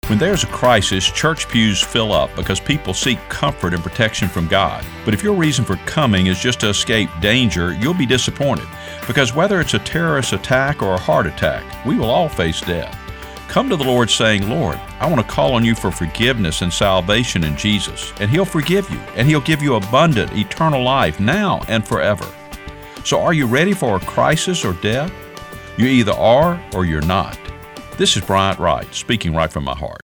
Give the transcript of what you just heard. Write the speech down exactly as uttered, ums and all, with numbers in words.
When there's a crisis, church pews fill up because people seek comfort and protection from God. But if your reason for coming is just to escape danger, you'll be disappointed, because whether it's a terrorist attack or a heart attack, we will all face death. Come to the Lord saying, Lord, I want to call on you for forgiveness and salvation in Jesus, and He'll forgive you, and He'll give you abundant, eternal life now and forever. So are you ready for a crisis or death? You either are or you're not. This is Bryant Wright, speaking right from my heart.